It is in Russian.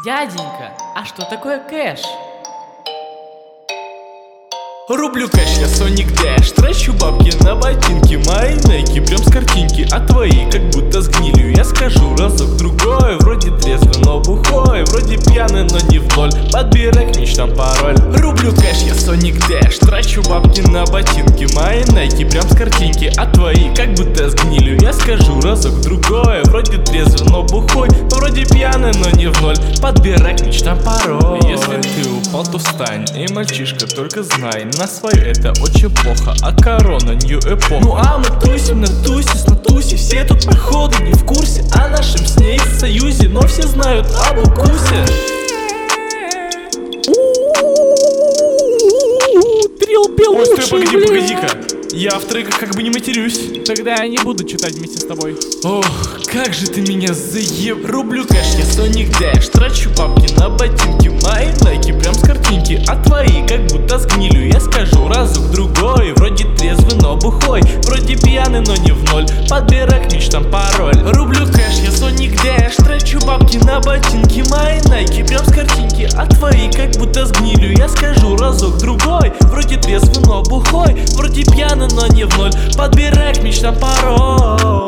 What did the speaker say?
Дяденька, а что такое кэш? Рублю кэш, я Соник Дэш. Трачу бабки на ботинки, мои найки прям с картинки. А твои как будто с гнилью. Я скажу разок-другой. Вроде трезвый, но бухой. Вроде пьяный, но не в ноль. Подбирай к мечтам пароль. Рублю кэш, я Соник Дэш. Трачу бабки на ботинки, мои найки прям с картинки. А твои как будто с гнилью. Я скажу разок-другой. Вроде трезвый, но бухой. Вроде пьяный, но не в ноль. Подбирай к мечтам пароль. Если ты упал, то встань. Эй, мальчишка, только знай, на свое это очень плохо, а корона нью эпоха. Ну а мы тусим на тусе, все тут походу не в курсе о нашем с ней союзе, но все знают об укусе. Ой, стой, погоди-ка. Я в треках как бы не матерюсь. Тогда я не буду читать вместе с тобой. Ох, как же ты меня Рублю кэш, я Соник Дэш. Трачу бабки на ботинки, мои найки прям с картинки. А твои как будто с гнилью. Я скажу разок-другой. Вроде трезвый, но бухой. Вроде пьяный, но не в ноль. Подбирай к мечтам пароль. Рублю кэш, я Соник Дэш. Трачу бабки на ботинки, мои найки прям с картинки. А твои как будто с гнилью. Я скажу разок-другой. Вроде трезвый, но бухой. Вроде пьяный, но не в ноль. Подбирай к мечтам пароль.